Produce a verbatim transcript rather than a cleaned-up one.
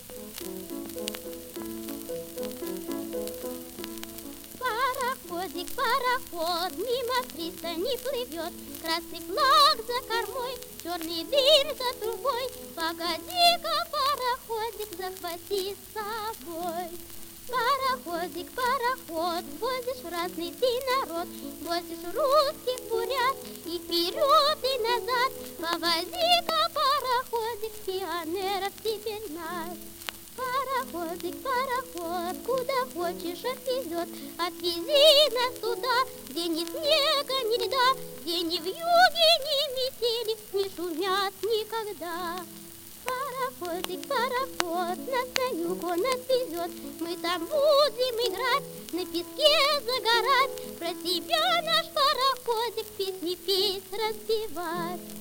Пароходик, пароход, мимо пристани плывет, красный флаг за кормой, черный дым за трубой. Погоди-ка, пароходик, захвати с собой. Пароходик, пароход, возишь разный ты народ, возишь русских, бурят, и вперед, и назад. Повози-ка, пароходик, пионеров теперь нас. Пароходик, пароход, куда хочешь отвезет, отвези нас туда, где ни снега, ни льда, где ни вьюги, ни метели не шумят никогда. Пароходик, пароход, нас на юг он отвезет, мы там будем играть, на песке загорать, про себя наш пароходик песни петь распевать.